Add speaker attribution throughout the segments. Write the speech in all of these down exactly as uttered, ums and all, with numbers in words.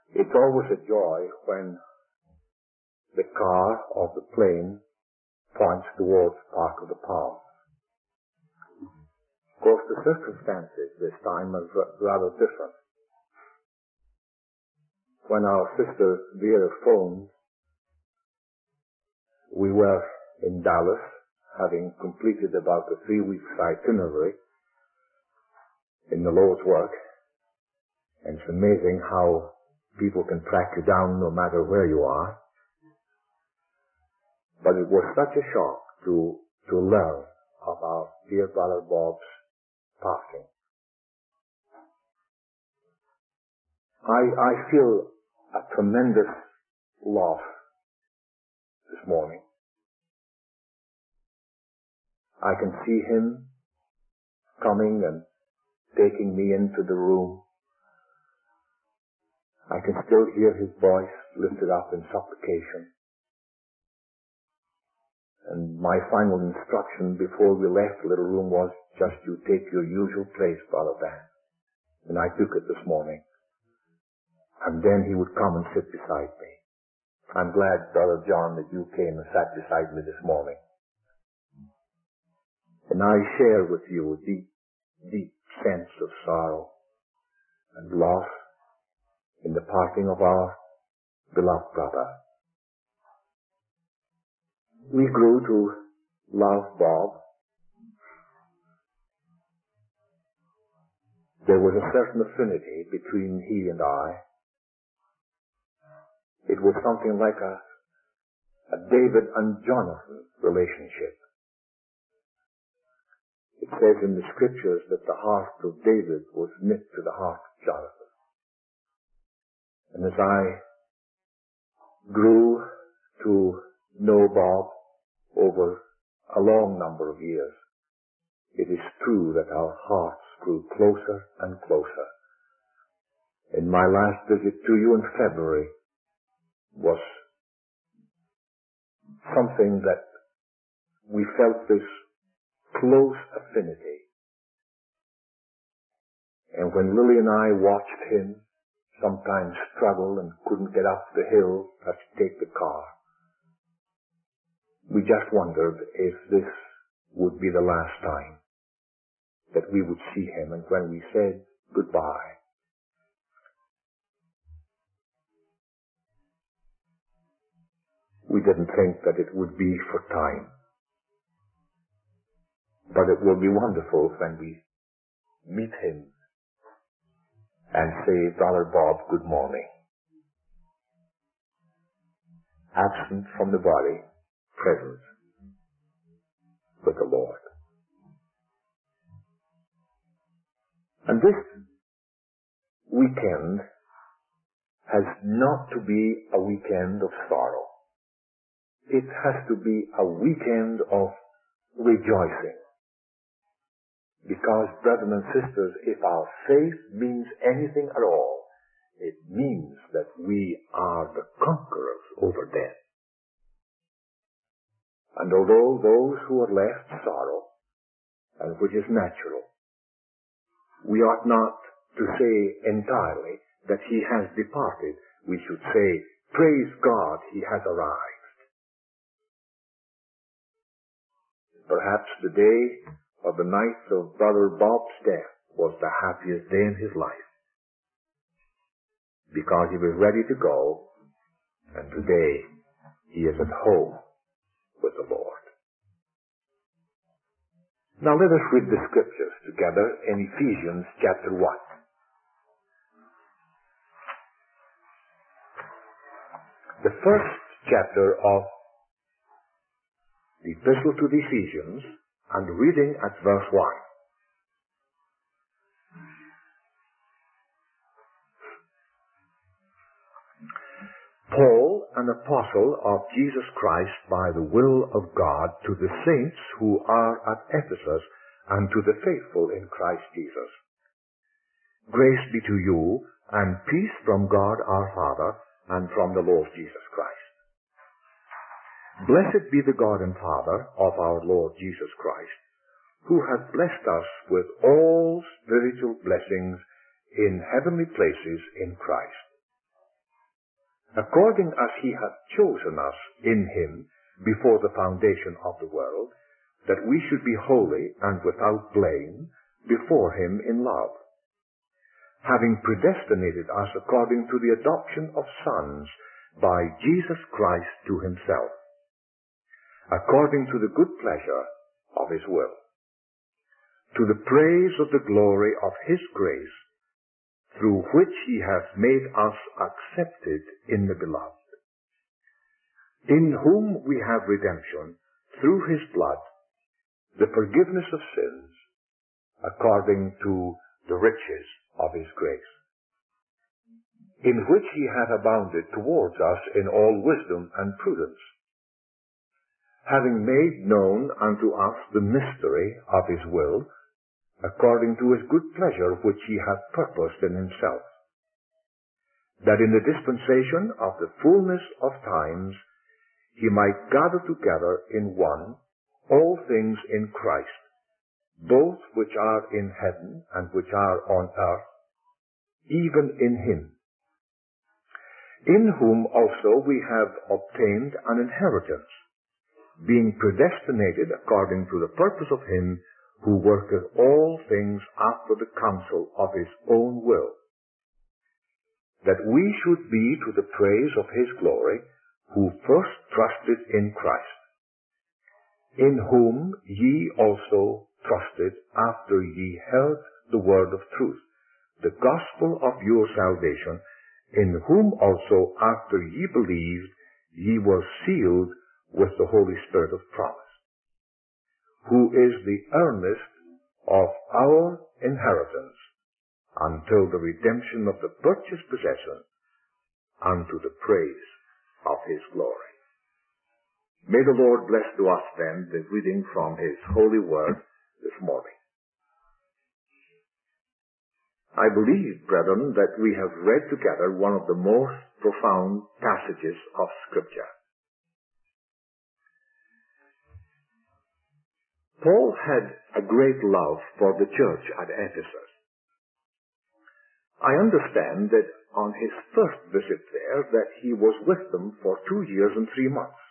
Speaker 1: It's always a joy when the car or the plane points towards Park of the Palms. Of course, the circumstances this time are rather different. When our sister Vera phoned, we were in Dallas, having completed about a three weeks itinerary in the Lord's work. And it's amazing how people can track you down no matter where you are. But it was such a shock to, to learn of our dear brother Bob's passing. I, I feel a tremendous loss this morning. I can see him coming and taking me into the room. I can still hear his voice lifted up in supplication. And my final instruction before we left the little room was, just you take your usual place, Brother Dan. And I took it this morning. And then he would come and sit beside me. I'm glad, Brother John, that you came and sat beside me this morning. And I share with you a deep, deep sense of sorrow and loss in the parting of our beloved brother. We grew to love Bob. There was a certain affinity between he and I. It was something like a, a David and Jonathan relationship. It says in the scriptures that the heart of David was knit to the heart of Jonathan. And as I grew to know Bob over a long number of years, it is true that our hearts grew closer and closer. In my last visit to you in February was something that we felt this close affinity. And when Lily and I watched him sometimes struggle and couldn't get up the hill to take the car, we just wondered if this would be the last time that we would see him. And when we said goodbye, we didn't think that it would be for time. But it will be wonderful when we meet him and say, Brother Bob, good morning. Absent from the body, present with the Lord. And this weekend has not to be a weekend of sorrow. It has to be a weekend of rejoicing. Because, brothers and sisters, if our faith means anything at all, it means that we are the conquerors over death. And although those who are left sorrow, and which is natural, we ought not to say entirely that he has departed. We should say, praise God, he has arrived. Perhaps the day or the night of Brother Bob's death was the happiest day in his life, because he was ready to go, and today he is at home with the Lord. Now let us read the scriptures together in Ephesians chapter one. The first chapter of the Epistle to the Ephesians, and reading at verse one. Paul, an apostle of Jesus Christ by the will of God, to the saints who are at Ephesus, and to the faithful in Christ Jesus. Grace be to you, and peace from God our Father, and from the Lord Jesus Christ. Blessed be the God and Father of our Lord Jesus Christ, who hath blessed us with all spiritual blessings in heavenly places in Christ, according as he hath chosen us in him before the foundation of the world, that we should be holy and without blame before him in love, having predestinated us according to the adoption of sons by Jesus Christ to himself, according to the good pleasure of his will, to the praise of the glory of his grace, through which he hath made us accepted in the beloved, in whom we have redemption through his blood, the forgiveness of sins, according to the riches of his grace, in which he hath abounded towards us in all wisdom and prudence, having made known unto us the mystery of his will, according to his good pleasure which he hath purposed in himself, that in the dispensation of the fullness of times he might gather together in one all things in Christ, both which are in heaven and which are on earth, even in him, in whom also we have obtained an inheritance, being predestinated according to the purpose of him who worketh all things after the counsel of his own will, that we should be to the praise of his glory, who first trusted in Christ, in whom ye also trusted after ye heard the word of truth, the gospel of your salvation, in whom also after ye believed ye were sealed with the Holy Spirit of promise, who is the earnest of our inheritance until the redemption of the purchased possession, unto the praise of his glory. May the Lord bless to us then the reading from his holy word this morning. I believe, brethren, that we have read together one of the most profound passages of Scripture. Paul had a great love for the church at Ephesus. I understand that on his first visit there that he was with them for two years and three months.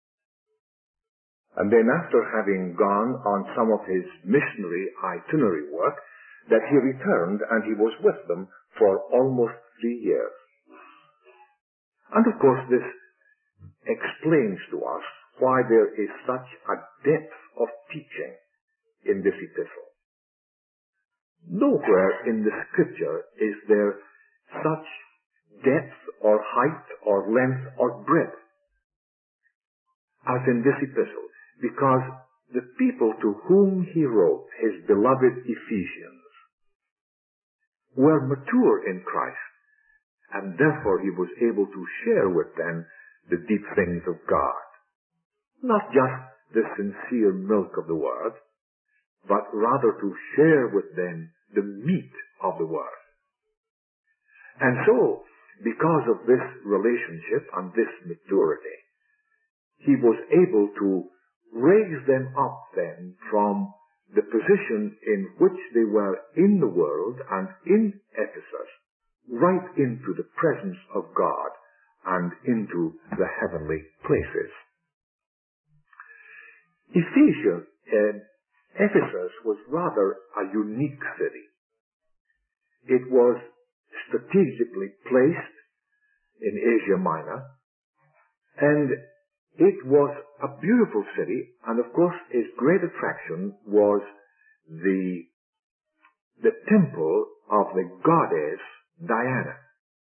Speaker 1: And then after having gone on some of his missionary itinerary work, that he returned and he was with them for almost three years. And of course this explains to us why there is such a depth of teaching in this epistle. Nowhere in the Scripture is there such depth or height or length or breadth as in this epistle, because the people to whom he wrote, his beloved Ephesians, were mature in Christ, and therefore he was able to share with them the deep things of God. Not just the sincere milk of the word, but rather to share with them the meat of the word. And so, because of this relationship and this maturity, he was able to raise them up then from the position in which they were in the world and in Ephesus, right into the presence of God and into the heavenly places. Ephesians, uh, Ephesus was rather a unique city. It was strategically placed in Asia Minor, and it was a beautiful city, and of course its great attraction was the, the temple of the goddess Diana.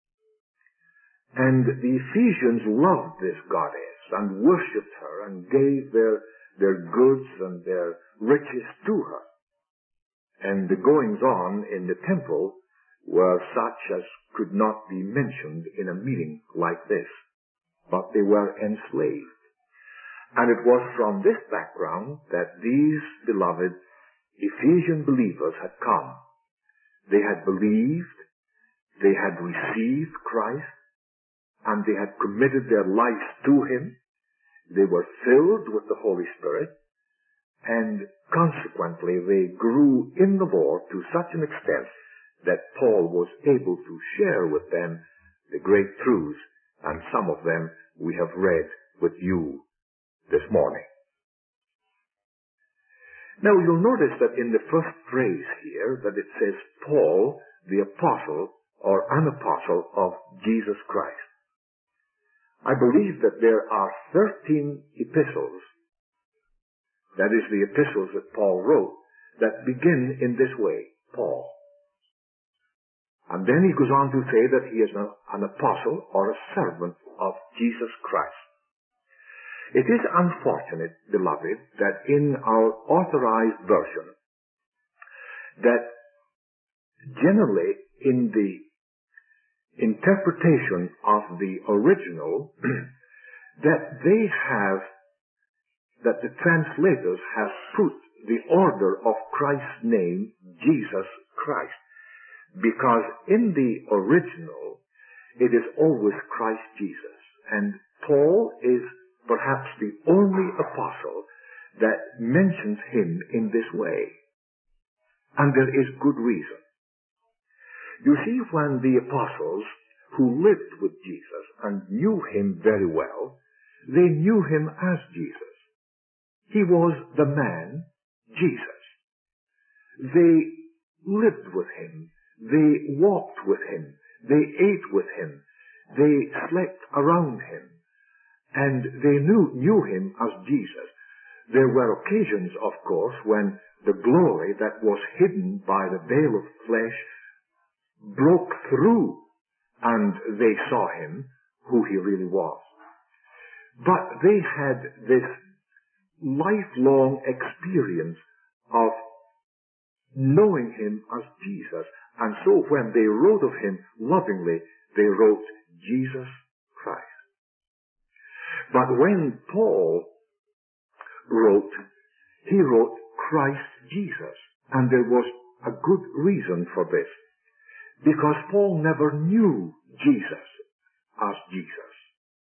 Speaker 1: And the Ephesians loved this goddess and worshipped her and gave their, their goods and their riches to her. And the goings on in the temple were such as could not be mentioned in a meeting like this, but they were enslaved. And it was from this background that these beloved Ephesian believers had come. They had believed, they had received Christ, and they had committed their lives to him. They were filled with the Holy Spirit, and consequently they grew in the Lord to such an extent that Paul was able to share with them the great truths and some of them we have read with you this morning. Now you'll notice that in the first phrase here that it says Paul, the apostle or an apostle of Jesus Christ. I believe that there are thirteen epistles, that is the epistles that Paul wrote, that begin in this way, Paul. And then he goes on to say that he is an, an apostle or a servant of Jesus Christ. It is unfortunate, beloved, that in our authorized version, that generally in the interpretation of the original, that they have, that the translators have put the order of Christ's name, Jesus Christ. Because in the original, it is always Christ Jesus. And Paul is perhaps the only apostle that mentions him in this way. And there is good reason. You see, when the apostles who lived with Jesus and knew him very well, they knew him as Jesus. He was the man, Jesus. They lived with him. They walked with him. They ate with him. They slept around him. And they knew, knew him as Jesus. There were occasions, of course, when the glory that was hidden by the veil of flesh broke through and they saw him, who he really was. But they had this lifelong experience of knowing him as Jesus. And so when they wrote of him lovingly, they wrote Jesus Christ. But when Paul wrote, he wrote Christ Jesus. And there was a good reason for this. Because Paul never knew Jesus as Jesus.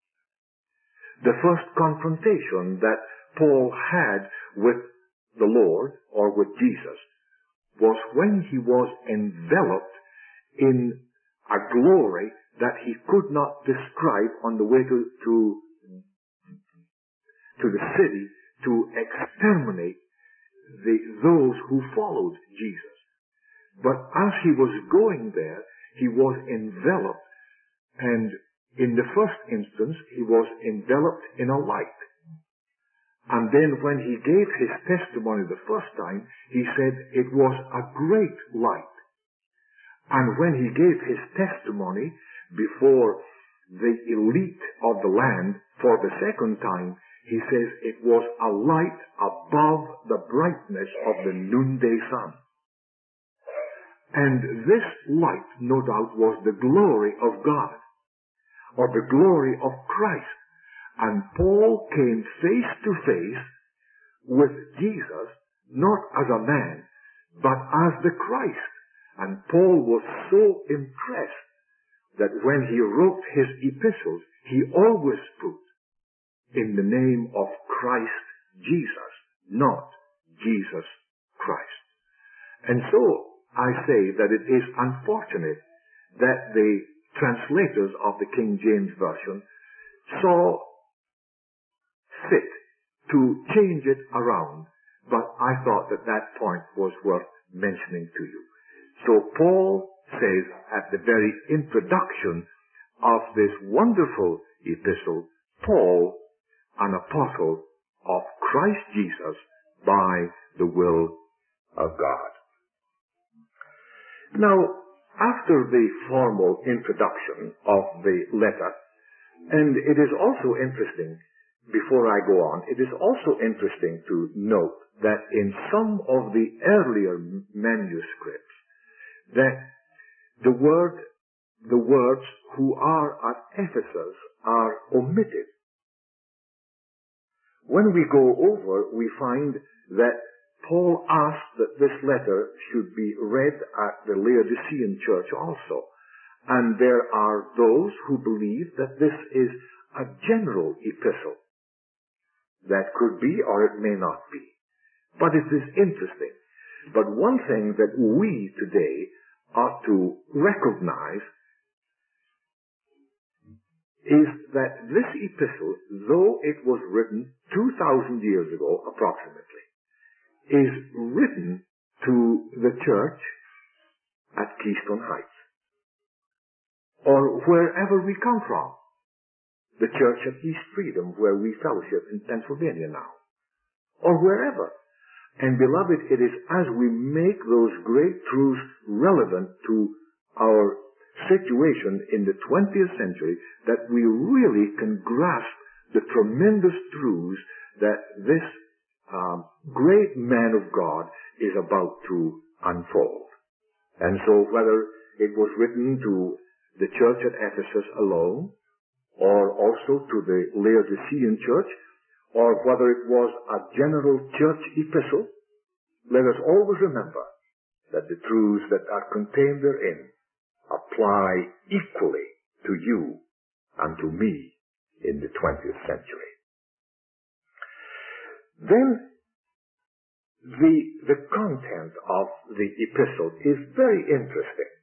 Speaker 1: The first confrontation that Paul had with the Lord or with Jesus was when he was enveloped in a glory that he could not describe on the way to, to, to the city to exterminate the, those who followed Jesus. But as he was going there, he was enveloped, and in the first instance, he was enveloped in a light. And then when he gave his testimony the first time, he said it was a great light. And when he gave his testimony before the elite of the land for the second time, he says it was a light above the brightness of the noonday sun. And this light, no doubt, was the glory of God, or the glory of Christ. And Paul came face to face with Jesus, not as a man, but as the Christ. And Paul was so impressed that when he wrote his epistles, he always put in the name of Christ Jesus, not Jesus Christ. And so, I say that it is unfortunate that the translators of the King James Version saw fit to change it around, but I thought that that point was worth mentioning to you. So Paul says at the very introduction of this wonderful epistle, Paul, an apostle of Christ Jesus by the will of God. Now, after the formal introduction of the letter, and it is also interesting, before I go on, it is also interesting to note that in some of the earlier manuscripts, that the word, the words who are at Ephesus are omitted. When we go over, we find that Paul asked that this letter should be read at the Laodicean church also. And there are those who believe that this is a general epistle. That could be or it may not be. But it is interesting. But one thing that we today ought to recognize is that this epistle, though it was written two thousand years ago approximately, is written to the church at Keystone Heights, or wherever we come from. The church at East Freedom, where we fellowship in Pennsylvania now, or wherever. And beloved, it is as we make those great truths relevant to our situation in the twentieth century that we really can grasp the tremendous truths that this um, great man of God is about to unfold. And so whether it was written to the church at Ephesus alone, or also to the Laodicean church, or whether it was a general church epistle, let us always remember that the truths that are contained therein apply equally to you and to me in the twentieth century. Then the, the content of the epistle is very interesting.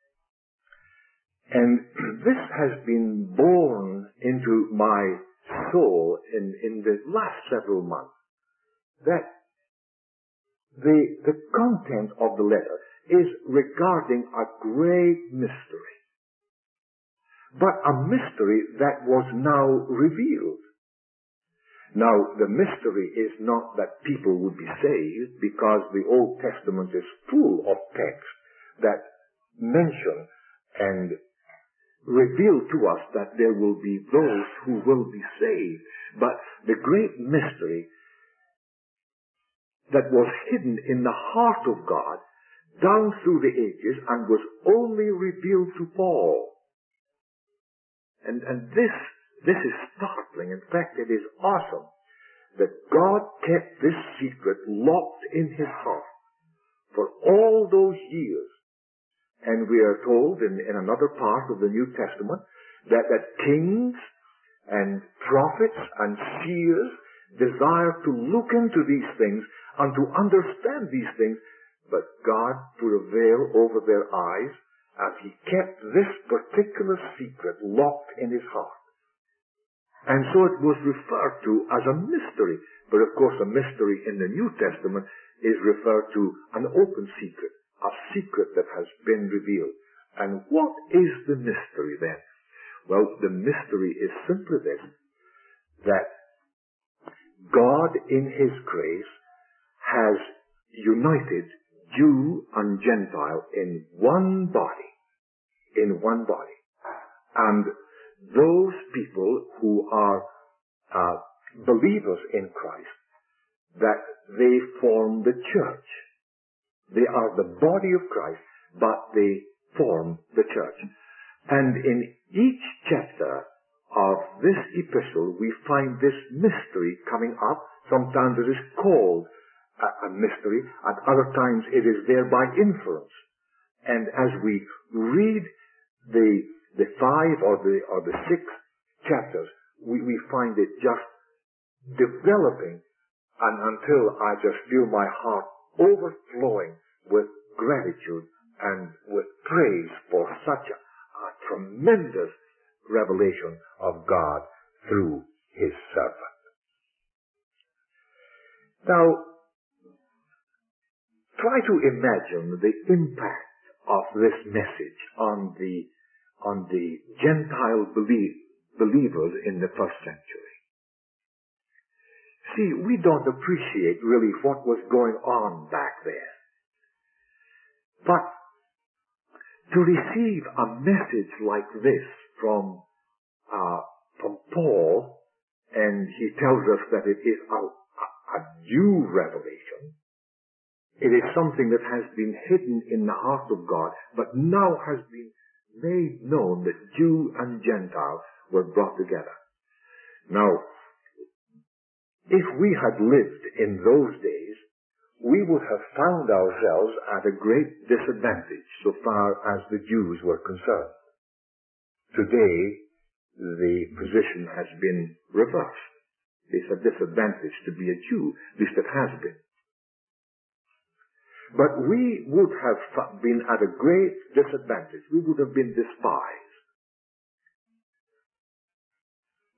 Speaker 1: And this has been born into my soul in, in the last several months, that the, the content of the letter is regarding a great mystery, but a mystery that was now revealed. Now, the mystery is not that people would be saved, because the Old Testament is full of texts that mention and reveal to us that there will be those who will be saved. But the great mystery that was hidden in the heart of God down through the ages and was only revealed to Paul. And, and this, this is startling. In fact, it is awesome that God kept this secret locked in his heart for all those years. And we are told in, in another part of the New Testament that, that kings and prophets and seers desire to look into these things and to understand these things, but God put a veil over their eyes as he kept this particular secret locked in his heart. And so it was referred to as a mystery. But of course a mystery in the New Testament is referred to an open secret. A secret that has been revealed. And what is the mystery then? Well, the mystery is simply this, that God in his grace has united Jew and Gentile in one body, in one body. And those people who are uh, believers in Christ, that they form the church. They are the body of Christ, but they form the church. And in each chapter of this epistle, we find this mystery coming up. Sometimes it is called a, a mystery, at other times it is there by inference. And as we read the the five or the or the six chapters, we, we find it just developing, and until I just feel my heart overflowing with gratitude and with praise for such a, a tremendous revelation of God through his servant. Now, try to imagine the impact of this message on the on the Gentile belie- believers in the first century. See, we don't appreciate really what was going on back there. But to receive a message like this from, uh, from Paul, and he tells us that it is a, a, a new revelation, it is something that has been hidden in the heart of God, but now has been made known that Jew and Gentile were brought together. Now, if we had lived in those days, we would have found ourselves at a great disadvantage so far as the Jews were concerned. Today, the position has been reversed. It's a disadvantage to be a Jew, at least it has been. But we would have been at a great disadvantage. We would have been despised.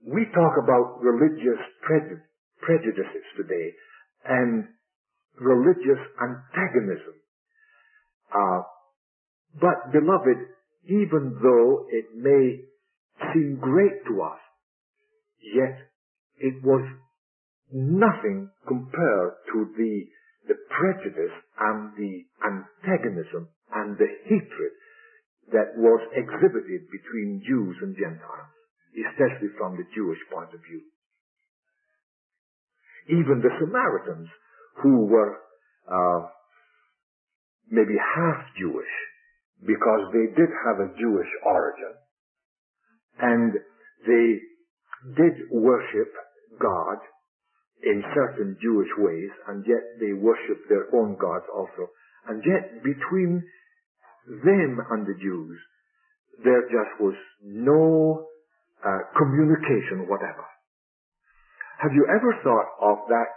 Speaker 1: we talk about religious preju- prejudices today and religious antagonism. Uh, but, beloved, even though it may seem great to us, yet it was nothing compared to the, the prejudice and the antagonism and the hatred that was exhibited between Jews and Gentiles, especially from the Jewish point of view. Even the Samaritans, who were uh, maybe half Jewish, because they did have a Jewish origin, and they did worship God in certain Jewish ways, and yet they worshiped their own gods also. And yet between them and the Jews, there just was no uh, communication whatever. Have you ever thought of that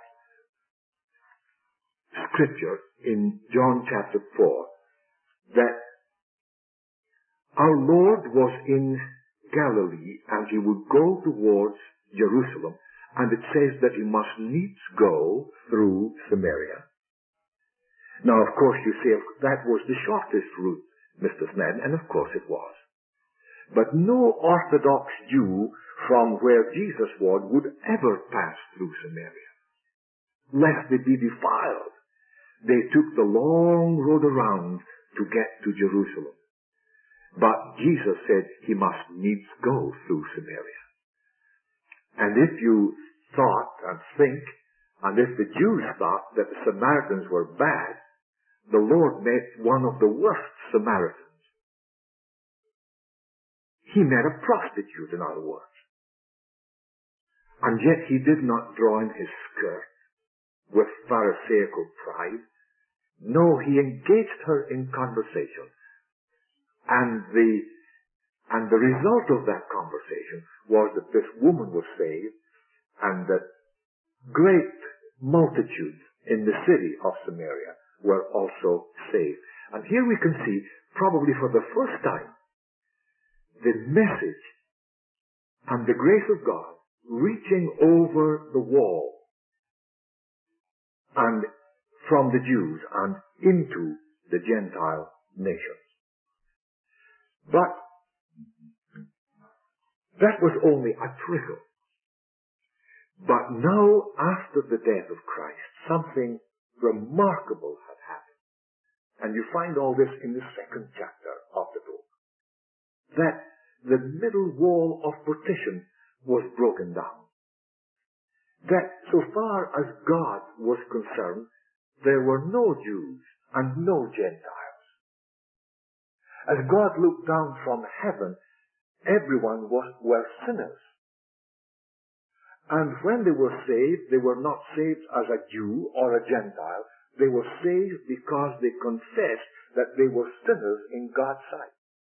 Speaker 1: scripture in John chapter four, that our Lord was in Galilee and he would go towards Jerusalem, and it says that he must needs go through Samaria? Now, of course, you say that was the shortest route, Mister Sned, and of course it was. But no Orthodox Jew from where Jesus was would ever pass through Samaria, lest they be defiled. They took the long road around to get to Jerusalem. But Jesus said he must needs go through Samaria. And if you thought and think, and if the Jews thought that the Samaritans were bad, the Lord met one of the worst Samaritans. He met a prostitute, in other words. And yet he did not draw in his skirt with Pharisaical pride. No, he engaged her in conversation. And the, and the result of that conversation was that this woman was saved, and that great multitudes in the city of Samaria were also saved. And here we can see, probably for the first time, the message and the grace of God reaching over the wall and from the Jews and into the Gentile nations. But that was only a trickle. But now, after the death of Christ, something remarkable had happened. And you find all this in the second chapter of the book. That the middle wall of partition was broken down. That so far as God was concerned, there were no Jews and no Gentiles. As God looked down from heaven, everyone was, were sinners. And when they were saved, they were not saved as a Jew or a Gentile. They were saved because they confessed that they were sinners in God's sight.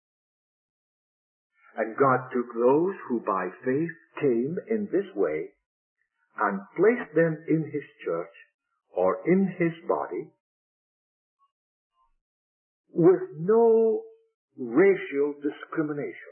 Speaker 1: And God took those who by faith came in this way and placed them in his church or in his body with no racial discrimination.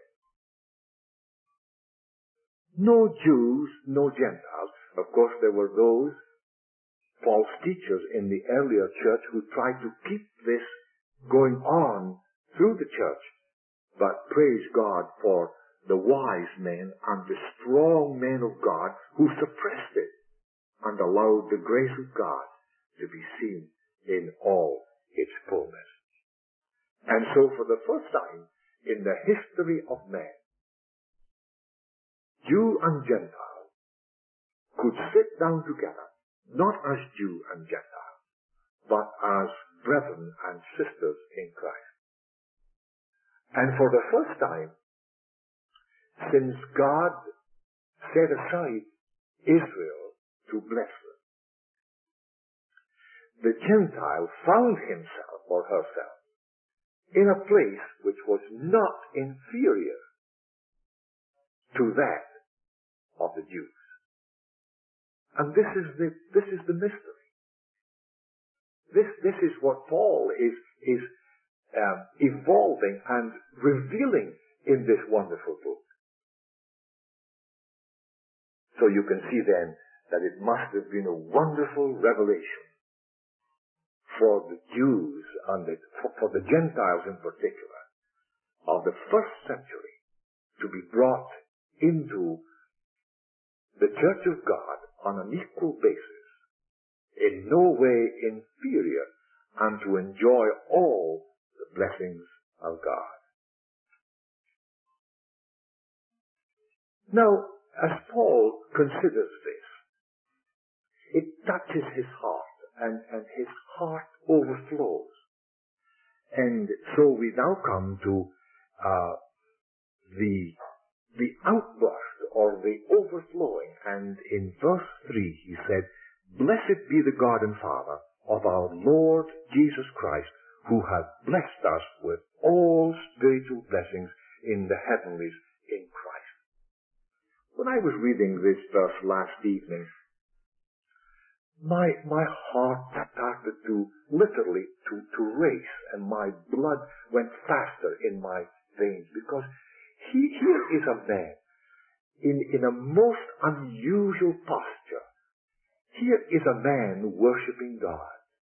Speaker 1: No Jews, no Gentiles. Of course, there were those false teachers in the earlier church who tried to keep this going on through the church. But praise God for the wise men and the strong men of God who suppressed it and allowed the grace of God to be seen in all its fullness. And so for the first time in the history of man, Jew and Gentile could sit down together, not as Jew and Gentile, but as brethren and sisters in Christ. And for the first time, since God set aside Israel to bless them, the Gentile found himself or herself in a place which was not inferior to that of the Jews. And this is the, this is the mystery. This, this is what Paul is, is um, evolving and revealing in this wonderful book. So you can see then that it must have been a wonderful revelation for the Jews and the, for, for the Gentiles in particular of the first century to be brought into the Church of God on an equal basis, in no way inferior, and to enjoy all the blessings of God. Now, as Paul considers this, it touches his heart, and, and his heart overflows. And so we now come to uh, the the outburst or the overflowing. And in verse three he said, "Blessed be the God and Father of our Lord Jesus Christ, who hath blessed us with all spiritual blessings in the heavenlies in Christ." When I was reading this verse last evening, my my heart started to literally to, to race, and my blood went faster in my veins, because he, here is a man in, in a most unusual posture. Here is a man worshiping God.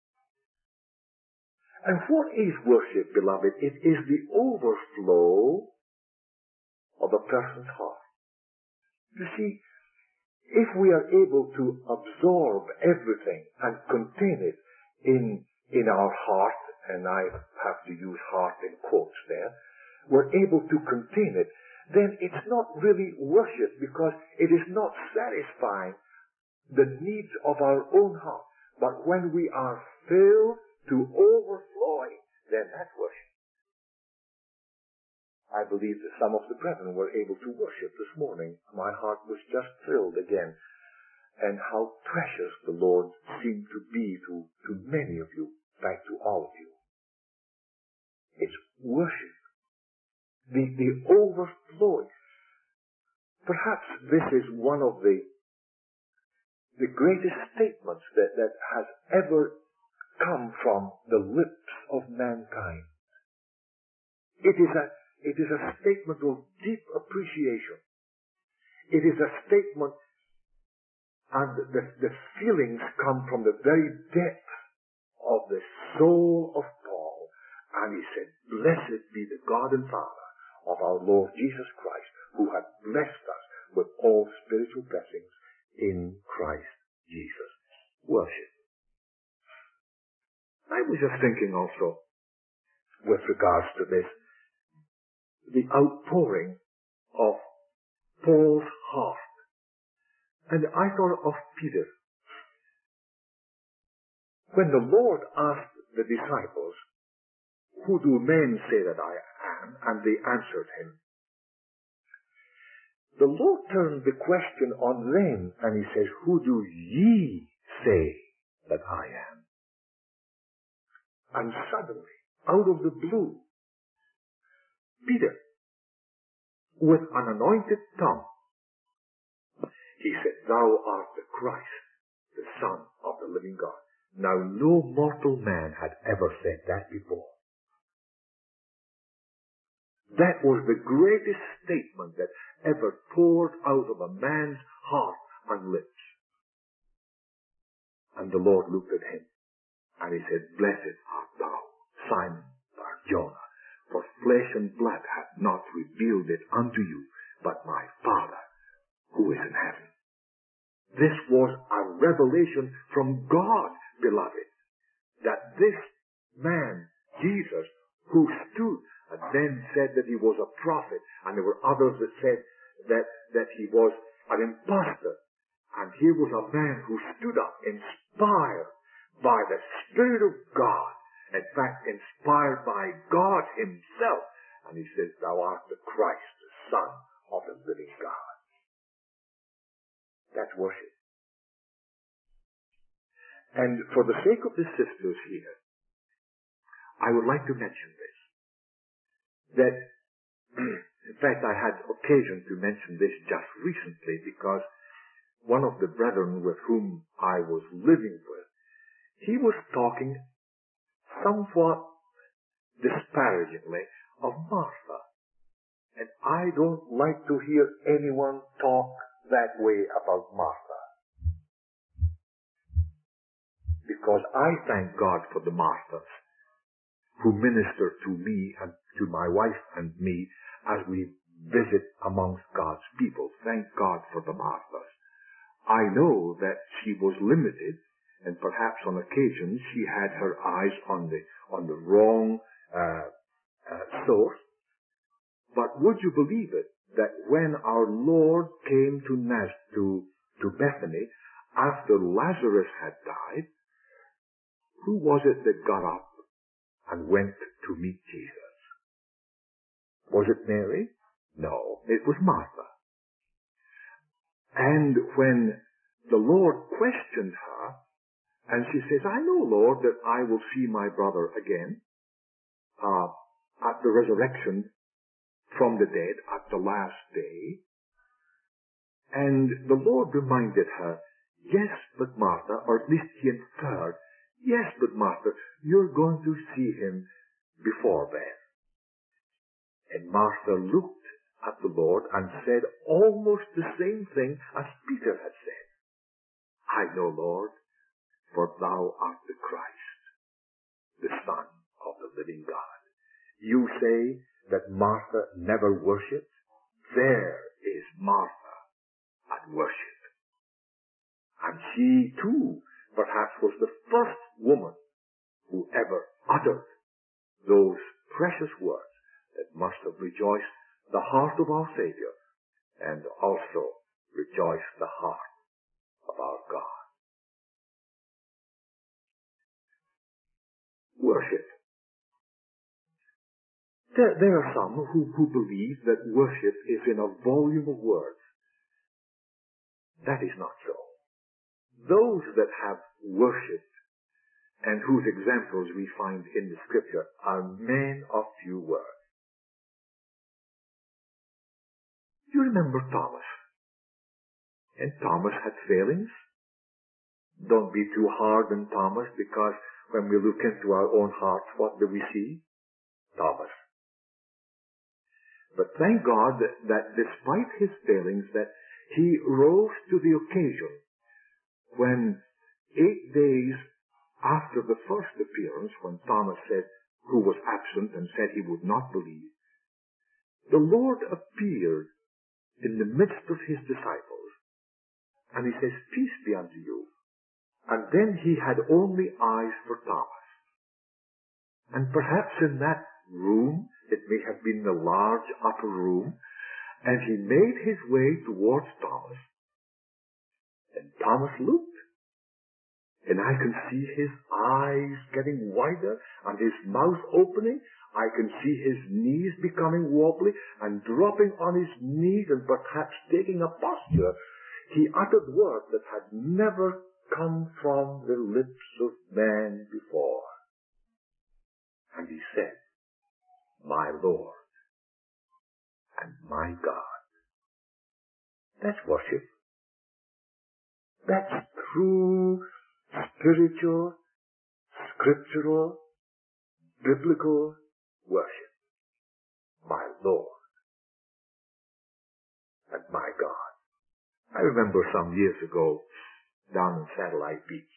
Speaker 1: And what is worship, beloved? It is the overflow of a person's heart. You see, if we are able to absorb everything and contain it in, in our heart, and I have to use heart in quotes there, we're able to contain it, then it's not really worship, because it is not satisfying the needs of our own heart. But when we are filled to overflowing, then that's worship. I believe that some of the brethren were able to worship this morning. My heart was just filled again. And how precious the Lord seemed to be to, to many of you, in fact to all of you. It's worship. The, the overflowing. Perhaps this is one of the, the greatest statements that, that has ever come from the lips of mankind. It is a It is a statement of deep appreciation. It is a statement, and the, the feelings come from the very depth of the soul of Paul. And he said, "Blessed be the God and Father of our Lord Jesus Christ, who hath blessed us with all spiritual blessings in Christ Jesus." Worship. I was just thinking also, with regards to this, the outpouring of Paul's heart. And I thought of Peter. When the Lord asked the disciples, "Who do men say that I am?" and they answered him, the Lord turned the question on them, and he says, "Who do ye say that I am?" And suddenly, out of the blue, Peter, with an anointed tongue, he said, "Thou art the Christ, the Son of the living God." Now, no mortal man had ever said that before. That was the greatest statement that ever poured out of a man's heart and lips. And the Lord looked at him, and he said, "Blessed art thou, Simon Bar-Jonah, for flesh and blood hath not revealed it unto you, but my Father who is in heaven." This was a revelation from God, beloved, that this man, Jesus, who stood and then said that he was a prophet, and there were others that said that, that he was an impostor, and here was a man who stood up inspired by the Spirit of God, in fact inspired by God himself, and he says, "Thou art the Christ, the Son of the living God." That's worship. And for the sake of the sisters here, I would like to mention this. That, in fact, I had occasion to mention this just recently, because one of the brethren with whom I was living with, he was talking somewhat disparagingly of Martha. And I don't like to hear anyone talk that way about Martha. Because I thank God for the Marthas who minister to me and to my wife and me as we visit amongst God's people. Thank God for the Marthas. I know that she was limited, and perhaps on occasion she had her eyes on the on the wrong uh, uh, source. But would you believe it that when our Lord came to Naz to to Bethany after Lazarus had died, who was it that got up and went to meet Jesus? Was it Mary? No, it was Martha. And when the Lord questioned her, and she says, I know, Lord, that I will see my brother again uh, at the resurrection from the dead at the last day. And the Lord reminded her, yes, but Martha, or at least he inferred, yes, but Martha, you're going to see him before then. And Martha looked at the Lord and said almost the same thing as Peter had said. I know, Lord, for thou art the Christ, the Son of the living God. You say that Martha never worshipped? There is Martha at worship. And she too perhaps was the first woman who ever uttered those precious words that must have rejoiced the heart of our Savior and also rejoiced the heart of our God. Worship. There, there are some who, who believe that worship is in a volume of words. That is not so. Those that have worshipped and whose examples we find in the Scripture are men of few words. You remember Thomas? And Thomas had failings. Don't be too hard on Thomas, because when we look into our own hearts, what do we see? Thomas. But thank God that, that despite his failings, that he rose to the occasion when eight days after the first appearance, when Thomas said, who was absent and said he would not believe, the Lord appeared in the midst of his disciples, and he says, peace be unto you. And then he had only eyes for Thomas. And perhaps in that room, it may have been the large upper room, and he made his way towards Thomas. And Thomas looked, and I can see his eyes getting wider and his mouth opening. I can see his knees becoming wobbly and dropping on his knees and perhaps taking a posture. He uttered words that had never come from the lips of man before. And he said, my Lord and my God. That's worship. That's true spiritual, scriptural, biblical worship. My Lord and my God. I remember some years ago down in Satellite Beach,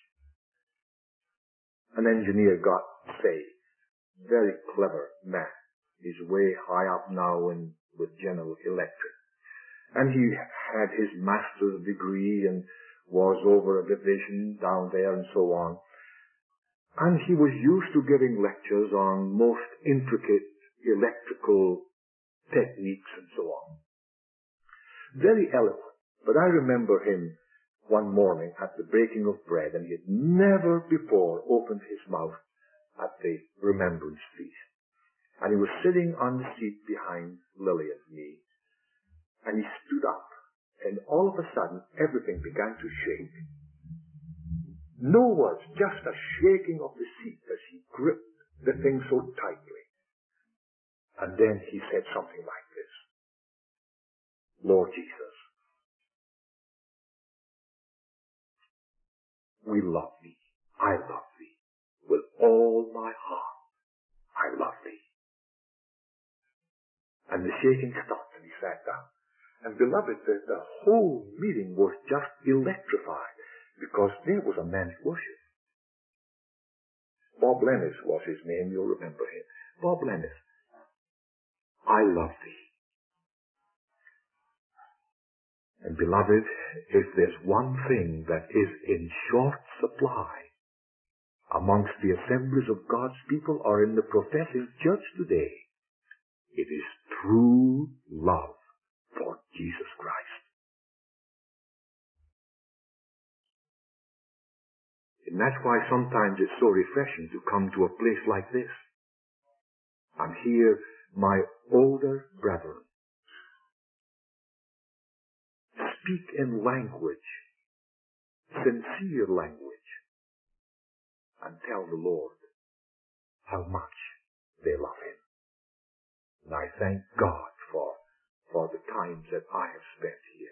Speaker 1: an engineer got saved. Very clever man. He's way high up now in with General Electric. And he had his master's degree and was over a division down there and so on. And he was used to giving lectures on most intricate electrical techniques and so on. Very eloquent. But I remember him one morning at the breaking of bread, and he had never before opened his mouth at the remembrance feast. And he was sitting on the seat behind Lily and me. And he stood up, and all of a sudden, everything began to shake. No words, just a shaking of the seat as he gripped the thing so tightly. And then he said something like this. Lord Jesus, we love thee. I love thee. With all my heart, I love thee. And the shaking stopped, and he sat down. And beloved, the, the whole meeting was just electrified because there was a man's worship. Bob Lennis was his name, you'll remember him. Bob Lennis. I love thee. And beloved, if there's one thing that is in short supply amongst the assemblies of God's people or in the professing church today, it is true love for Jesus Christ. And that's why sometimes it's so refreshing to come to a place like this and hear my older brethren speak in language, sincere language, and tell the Lord how much they love Him. And I thank God for, for the times that I have spent here.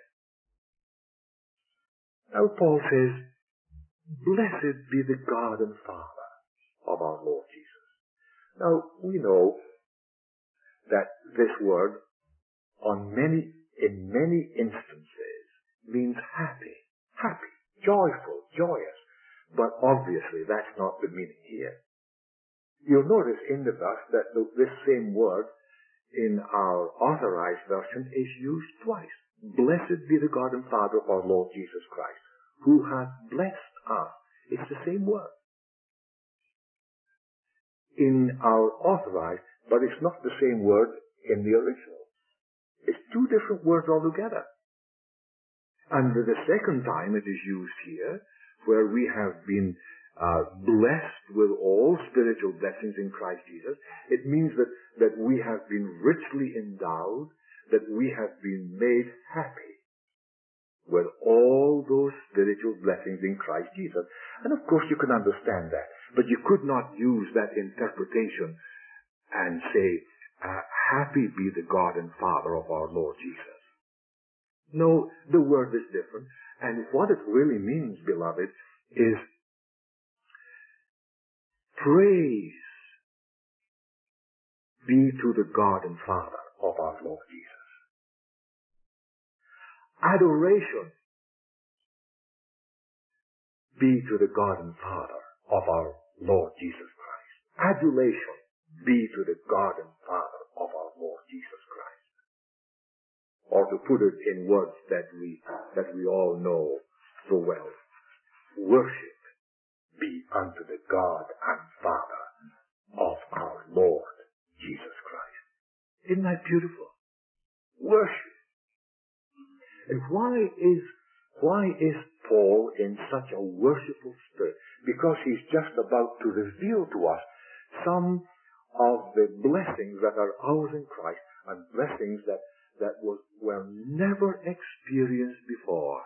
Speaker 1: Now Paul says, blessed be the God and Father of our Lord Jesus. Now we know that this word on many, in many instances means happy, happy, joyful, joyous. But obviously that's not the meaning here. You'll notice in the verse that the, this same word in our authorized version is used twice. Blessed be the God and Father of our Lord Jesus Christ, who hath blessed us. It's the same word in our authorized, but it's not the same word in the original. It's two different words altogether. And the second time it is used here, where we have been uh, blessed with all spiritual blessings in Christ Jesus, it means that, that we have been richly endowed, that we have been made happy with all those spiritual blessings in Christ Jesus. And of course you can understand that, but you could not use that interpretation and say, uh, happy be the God and Father of our Lord Jesus. No, the word is different. And what it really means, beloved, is praise be to the God and Father of our Lord Jesus. Adoration be to the God and Father of our Lord Jesus Christ. Adulation be to the God and Father of our Lord Jesus Christ. Or to put it in words that we, that we all know so well, worship be unto the God and Father of our Lord Jesus Christ. Isn't that beautiful? Worship. And why is, why is Paul in such a worshipful spirit? Because he's just about to reveal to us some of the blessings that are ours in Christ, and blessings that that was, were never experienced before.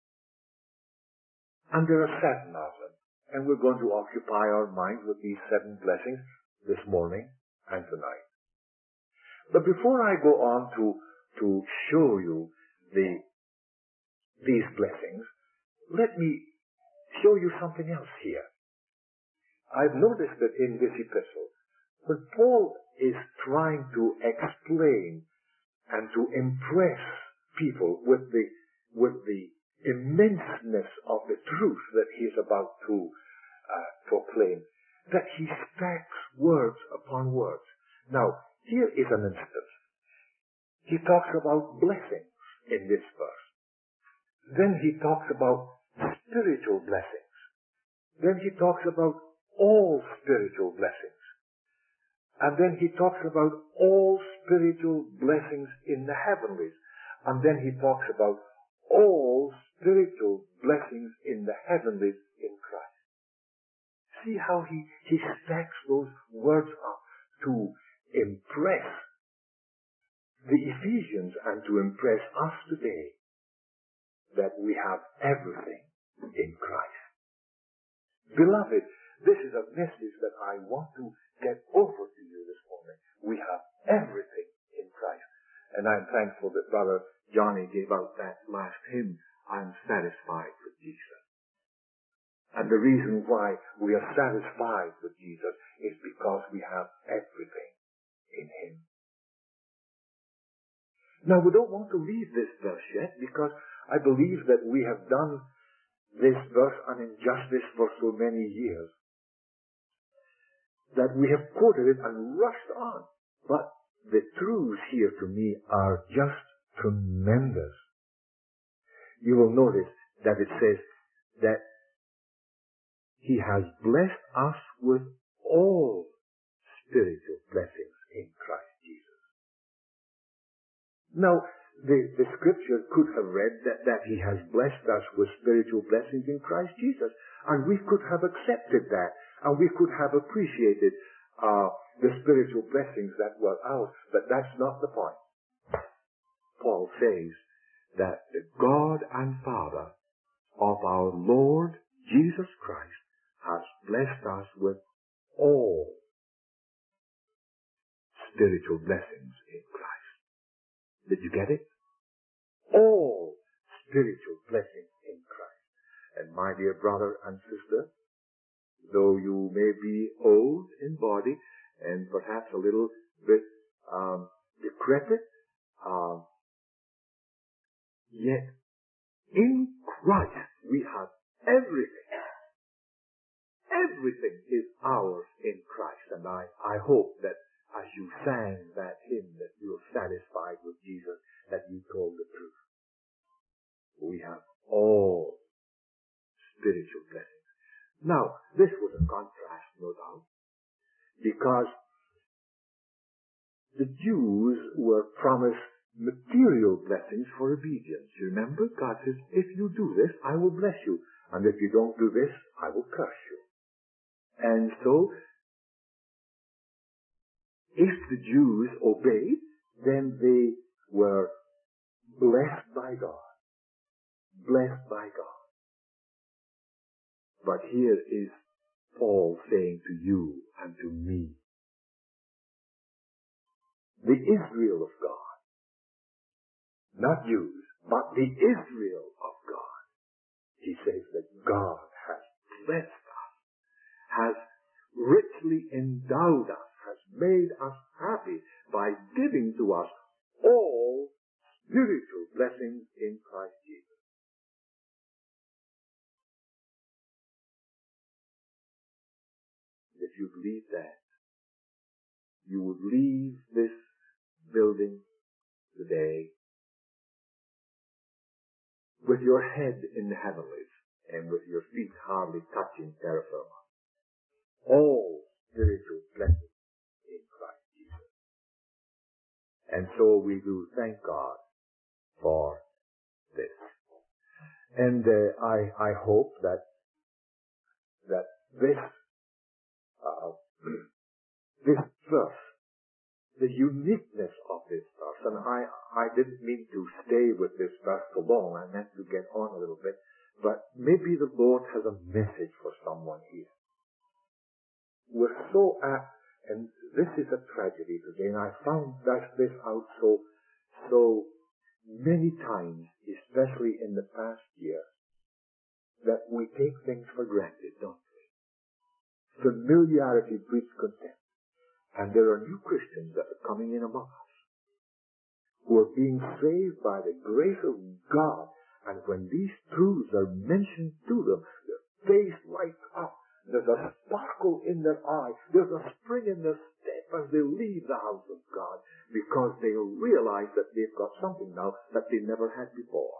Speaker 1: And there are seven of them. And we're going to occupy our minds with these seven blessings this morning and tonight. But before I go on to, to show you the, these blessings, let me show you something else here. I've noticed that in this epistle, when Paul is trying to explain and to impress people with the, with the immenseness of the truth that he is about to uh, proclaim, that he stacks words upon words. Now, here is an instance. He talks about blessings in this verse. Then he talks about spiritual blessings. Then he talks about all spiritual blessings. And then he talks about all spiritual blessings in the heavenlies. And then he talks about all spiritual blessings in the heavenlies in Christ. See how he, he stacks those words up to impress the Ephesians and to impress us today that we have everything in Christ. Beloved, this is a message that I want to get over to you this morning. We have everything in Christ. And I'm thankful that Brother Johnny gave out that last hymn, I'm satisfied with Jesus. And the reason why we are satisfied with Jesus is because we have everything in Him. Now, we don't want to leave this verse yet because I believe that we have done this verse an injustice for so many years that we have quoted it and rushed on. But the truths here to me are just tremendous. You will notice that it says that He has blessed us with all spiritual blessings in Christ Jesus. Now, the, the scripture could have read that, that He has blessed us with spiritual blessings in Christ Jesus. And we could have accepted that. And we could have appreciated uh, the spiritual blessings that were ours. But that's not the point. Paul says that the God and Father of our Lord Jesus Christ has blessed us with all spiritual blessings in Christ. Did you get it? All spiritual blessings in Christ. And my dear brother and sister, though you may be old in body and perhaps a little bit um, decrepit, um, yet in Christ we have everything. Everything is ours in Christ. And I, I hope that as you sang that hymn that you're satisfied with Jesus, that you told the truth. We have all spiritual blessings. Now, this was a contrast, no doubt, because the Jews were promised material blessings for obedience. You remember, God says, if you do this, I will bless you. And if you don't do this, I will curse you. And so, if the Jews obeyed, then they were blessed by God. Blessed by God. But here is Paul saying to you and to me, the Israel of God, not Jews, but the Israel of God, he says that God has blessed us, has richly endowed us, has made us happy by giving to us all spiritual blessings in Christ Jesus. If you believe that, you would leave this building today with your head in the heavenlies and with your feet hardly touching terra firma. All spiritual blessings in Christ Jesus. And so we do thank God for this. And uh, I, I hope that that this uh, this verse, the uniqueness of this verse, and I, I didn't mean to stay with this verse so long, I meant to get on a little bit, but maybe the Lord has a message for someone here. We're so apt, and this is a tragedy today, and I found that this out so, so many times, especially in the past year, that we take things for granted, don't we? Familiarity breeds contempt. And there are new Christians that are coming in among us who are being saved by the grace of God. And when these truths are mentioned to them, their face lights up. There's a sparkle in their eye. There's a spring in their step as they leave the house of God, because they realize that they've got something now that they never had before.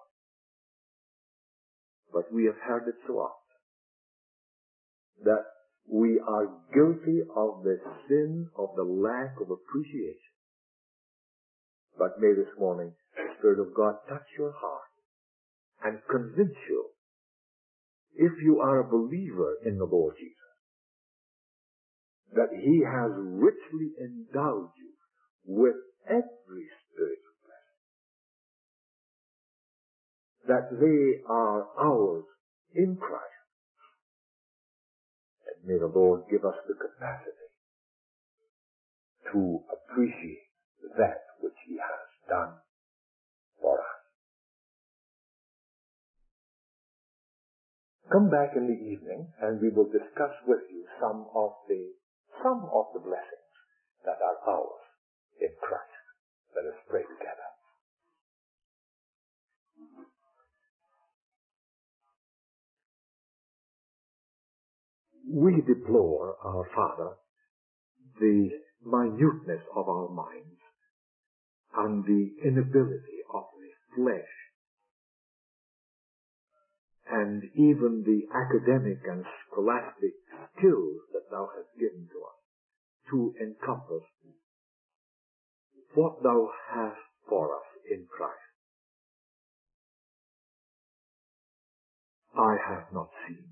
Speaker 1: But we have heard it so often that we are guilty of the sin of the lack of appreciation. But may this morning the Spirit of God touch your heart and convince you, if you are a believer in the Lord Jesus, that He has richly endowed you with every spiritual blessing, that they are ours in Christ. May the Lord give us the capacity to appreciate that which He has done for us. Come back in the evening and we will discuss with you some of the some of the blessings that are ours in Christ. Let us pray together. we deplore, our Father, the minuteness of our minds and the inability of the flesh and even the academic and scholastic skills that thou hast given to us to encompass what thou hast for us in Christ. Eye has not seen,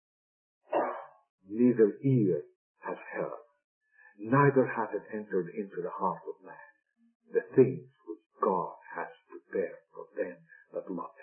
Speaker 1: neither ear has heard, neither hath it entered into the heart of man, the things which God has prepared for them that love him.